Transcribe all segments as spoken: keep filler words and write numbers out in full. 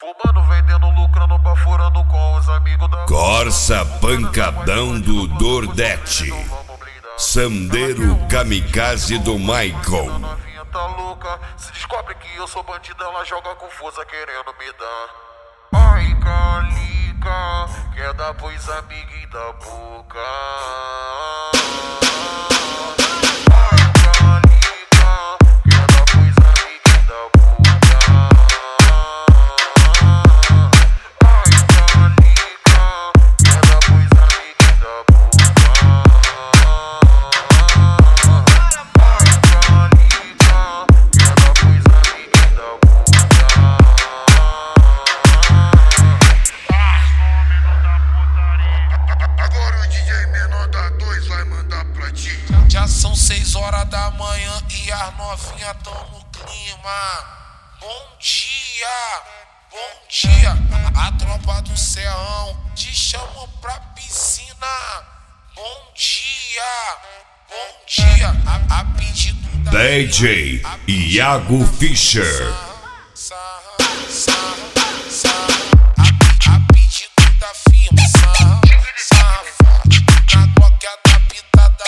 Fumando, vendendo, lucrando, baforando com os amigos da Corsa Pancadão do Dordete, Sandeiro Kamikaze do Michael. A novinha tá louca, se descobre que eu sou bandido, ela joga com força querendo me dar. Ai, calica, quer dar pros amiguinhos da boca. Já são seis horas da manhã e as novinhas tão no clima. Bom dia, bom dia. A, a tropa do Serrão te chamam pra piscina. Bom dia, bom dia. A, a pedido da D J Iago Fischer. Sarra, sarra, sarra. A, a pedido da firma. Sarra, sarra forte. Na glock adaptada.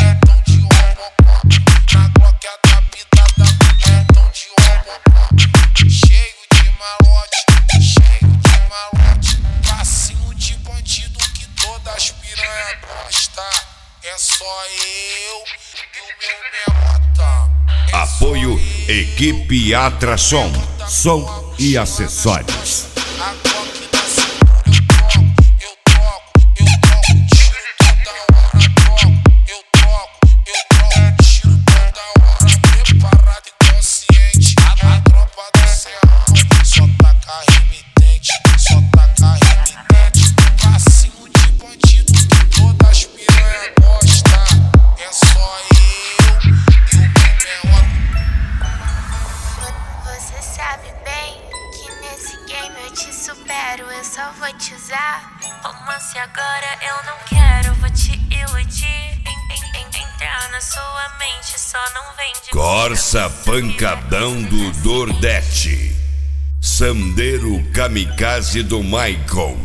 É só eu e o meu Melota. É Apoio Equipe Atração, som e acessórios. A Glock na cintura eu troco, eu troco, eu troco tiro toda hora, troco, eu troco, eu troco tiro toda hora, preparado e consciente. A, a tropa do Serrão só taca remitente, só taca remitente. Passinho de bandido que todas as piranhas gostam. É só eu e o meu Melota. Você sabe bem que nesse game eu te supero, eu só vou te usar. Romance agora eu não quero, vou te iludir. En- en- en- Entrar na sua mente, só não vem de Corsa Pancadão do Dordete, Sandeiro Kamikaze do Michael.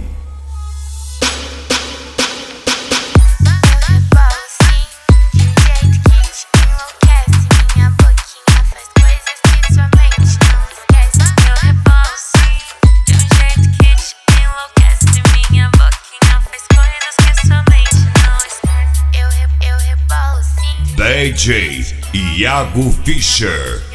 D J Iago Fischer.